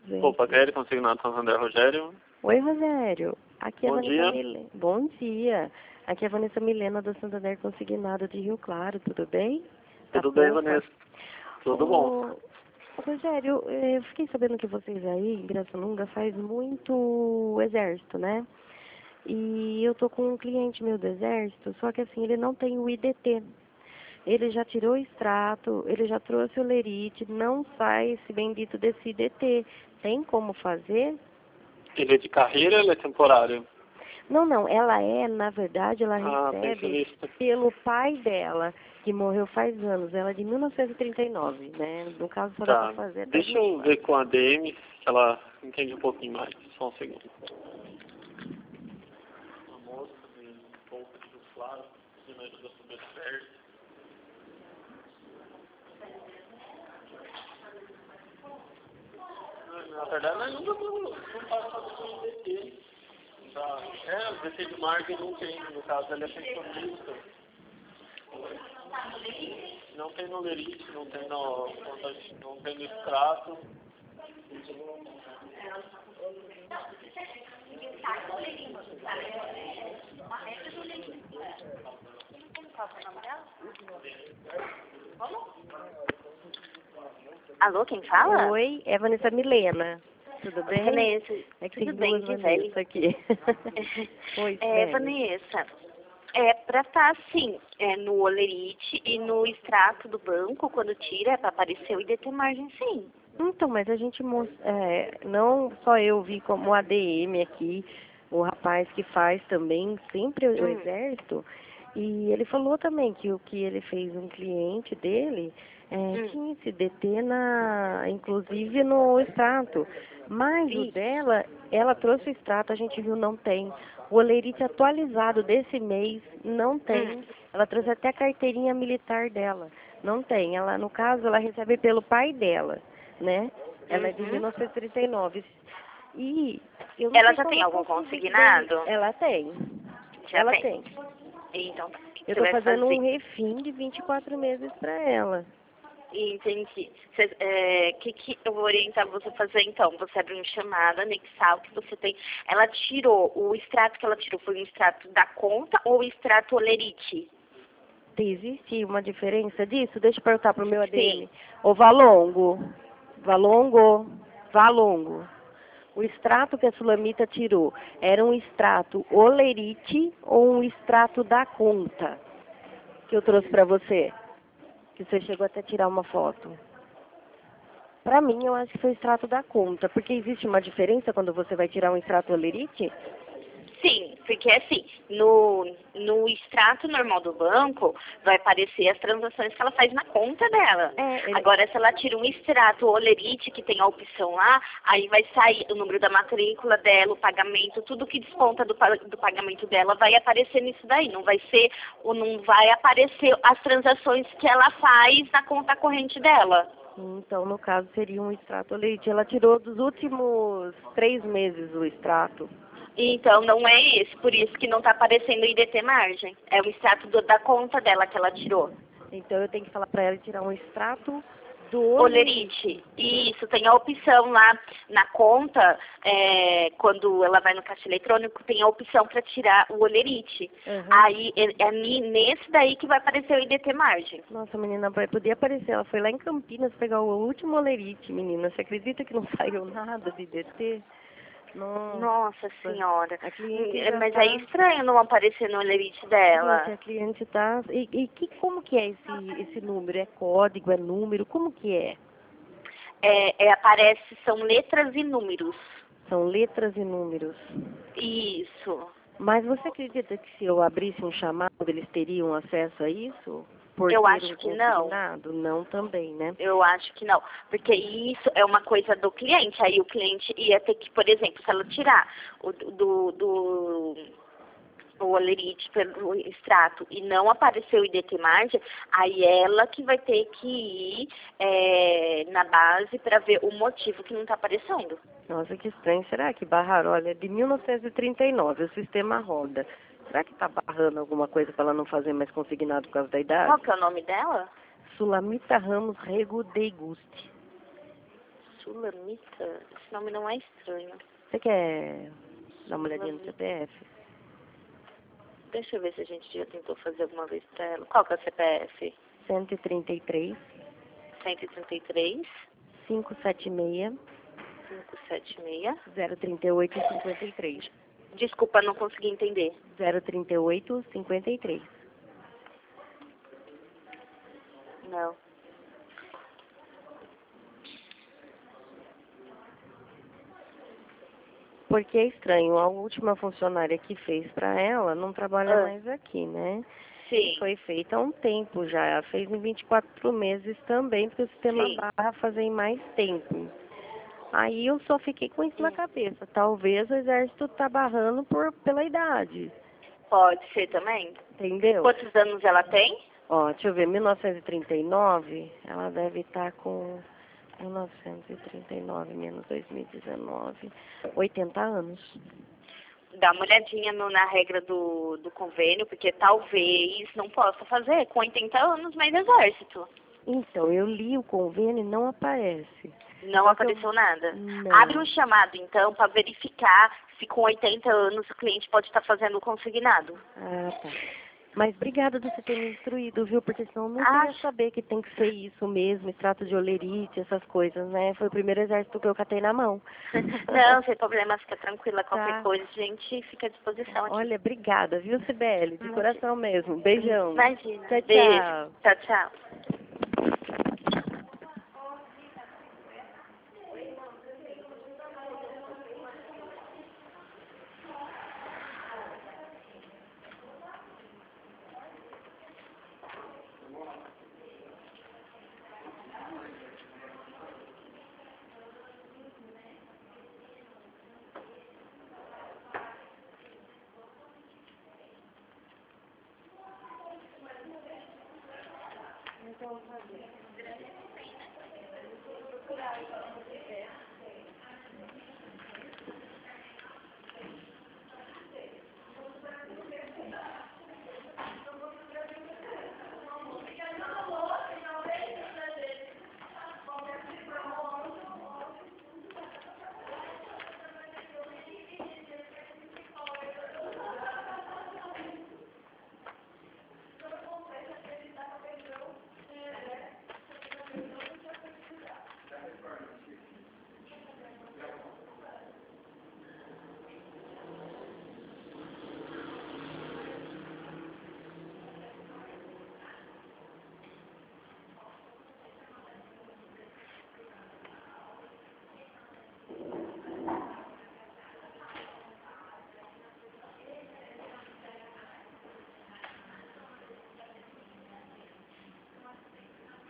bem. Opa, Kelly, consignado Santander, Rogério. Oi, Rogério. Aqui é a Bom Vanessa dia. Milena. Bom dia. Aqui é a Vanessa Milena do Santander Consignado de Rio Claro, tudo bem? Tudo bem, Fofa? Vanessa? Tudo bom. Rogério, eu fiquei sabendo que vocês aí em Pirassununga faz muito exército, né? E eu tô com um cliente meu do exército, só que assim, ele não tem o IDT. Ele já tirou o extrato, ele já trouxe o lerite, não sai esse bendito desse IDT. Tem como fazer? Ele é de carreira ou ele é temporário? Não, ela na verdade, ela recebe pensionista. pelo pai dela, que morreu faz anos. Ela é de 1939, né? No caso, só dá Tá. pra fazer até Deixa eu 24. ver com a ADM, que ela entende um pouquinho mais. Só um segundo. Uma moça de um pouco de claro, que me ajuda super certo. Na verdade, nós não passa com o IDT. Tá. O IDT de margem não tem, no caso, ele é pensionista. Não tem no lerite, não tem no extrato. Alô, quem fala? Oi, é a Vanessa Milena. Tudo bem? Vanessa, É que tudo tem bem, duas Gisele? Vanessa aqui. Oi, Vanessa, pra estar assim, no olerite e no extrato do banco, quando tira, é pra aparecer o IDT margem, sim. Então, mas a gente não só eu vi como ADM aqui, o rapaz que faz também sempre o exército, e ele falou também que o que ele fez um cliente dele tinha esse DT inclusive no extrato. Mas o dela, ela trouxe o extrato, a gente viu, não tem. O olerite atualizado desse mês não tem. Ela trouxe até a carteirinha militar dela. Não tem. Ela, no caso, ela recebe pelo pai dela, né? Ela é de 1939. E eu não Ela sei já como tem eu algum consigo consignado? Ela tem. Já Ela tem. tem. Então, o que Eu você tô vai fazendo fazer? um refim de 24 meses para ela. Entendi. Que eu vou orientar você a fazer então? Você abre uma chamada, anexar o que você tem. Ela tirou, o extrato que ela tirou foi um extrato da conta ou o extrato olerite? Existe uma diferença disso? Deixa eu perguntar pro meu ADM. Sim. Ô, Valongo. O extrato que a Sulamita tirou era um extrato olerite ou um extrato da conta que eu trouxe para você? Que você chegou até a tirar uma foto. Para mim, eu acho que foi o extrato da conta, porque existe uma diferença quando você vai tirar um extrato olerite? Sim, porque assim, no extrato normal do banco, vai aparecer as transações que ela faz na conta dela. Agora, se ela tira um extrato olerite, que tem a opção lá, aí vai sair o número da matrícula dela, o pagamento, tudo que desconta do pagamento dela vai aparecer nisso daí. Não vai aparecer as transações que ela faz na conta corrente dela. Então, no caso, seria um extrato olerite. Ela tirou dos últimos 3 meses o extrato. Então, não é esse, por isso que não está aparecendo o IDT margem. É o extrato da conta dela que ela tirou. Então, eu tenho que falar para ela tirar um extrato do olerite. Isso, tem a opção lá na conta, quando ela vai no caixa eletrônico, tem a opção para tirar o olerite. Aí, nesse daí que vai aparecer o IDT margem. Nossa, menina, podia aparecer. Ela foi lá em Campinas pegar o último olerite, menina. Você acredita que não saiu nada de IDT? Nossa senhora. Mas tá... é estranho não aparecer no olerite dela. Gente, a cliente tá... Como que é esse número? É código, é número? Como que é? Aparece, são letras e números. São letras e números. Isso. Mas você acredita que se eu abrisse um chamado, eles teriam acesso a isso? Eu acho que não. Não também, né? Eu acho que não, porque isso é uma coisa do cliente. Aí o cliente ia ter que, por exemplo, se ela tirar o olerite pelo extrato e não aparecer o IDT margem, aí ela que vai ter que ir na base para ver o motivo que não está aparecendo. Nossa, que estranho. Será que barraram? Olha, é de 1939, o sistema roda. Será que está barrando alguma coisa para ela não fazer mais consignado por causa da idade? Qual que é o nome dela? Sulamita Ramos Rego Deguste. Sulamita? Esse nome não é estranho. Você quer dar uma olhadinha no CPF? Deixa eu ver se a gente já tentou fazer alguma vez pra ela. Qual que é o CPF? 133 133 576 576. 038 53. Desculpa, não consegui entender. 038 53. Não. Porque é estranho, a última funcionária que fez para ela não trabalha mais aqui, né? Sim. Foi feita há um tempo já, ela fez em 24 meses também, porque o sistema Sim. barra fazer em mais tempo. Aí eu só fiquei com isso na cabeça, talvez o exército tá barrando pela idade. Pode ser também. Entendeu? Quantos anos ela tem? Ó, deixa eu ver, 1939, ela deve estar com 1939 menos 2019, 80 anos. Dá uma olhadinha na regra do convênio, porque talvez não possa fazer com 80 anos mais exército. Então, eu li o convênio e não aparece. Não apareceu nada? Não. Abre um chamado, então, para verificar se com 80 anos o cliente pode estar fazendo o consignado. Ah, tá. Mas obrigada de você ter me instruído, viu? Porque senão eu não ia saber que tem que ser isso mesmo, extrato de olerite, essas coisas, né? Foi o primeiro exército que eu catei na mão. Não, sem problema, fica tranquila. Qualquer Tá. coisa, a gente fica à disposição aqui. Olha, obrigada, viu, Cibele? De coração mesmo. Beijão. Imagina. Tchau, Beijo. tchau. Tchau, tchau. Então, fazer.